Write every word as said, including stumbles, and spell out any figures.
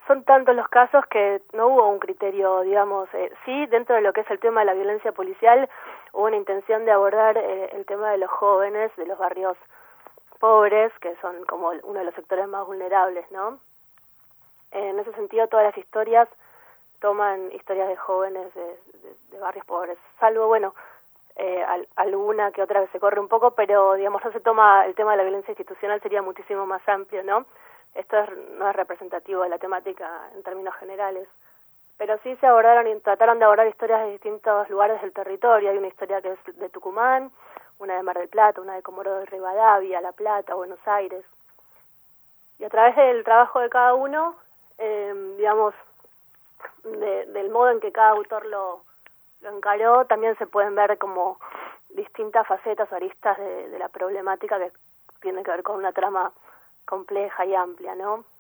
son tantos los casos que no hubo un criterio, digamos, eh, sí, dentro de lo que es el tema de la violencia policial, hubo una intención de abordar eh, el tema de los jóvenes, de los barrios pobres, que son como uno de los sectores más vulnerables, ¿no? En ese sentido, todas las historias toman historias de jóvenes de, de, de barrios pobres, salvo, bueno, eh, al, alguna que otra vez se corre un poco, pero, digamos, no se toma el tema de la violencia institucional, sería muchísimo más amplio, ¿no? Esto es, no es representativo de la temática en términos generales, pero sí se abordaron y trataron de abordar historias de distintos lugares del territorio. Hay una historia que es de Tucumán, una de Mar del Plata, una de Comodoro de Rivadavia, La Plata, Buenos Aires. Y a través del trabajo de cada uno, eh, digamos, de, del modo en que cada autor lo, lo encaró, también se pueden ver como distintas facetas o aristas de, de la problemática que tiene que ver con una trama compleja y amplia, ¿no?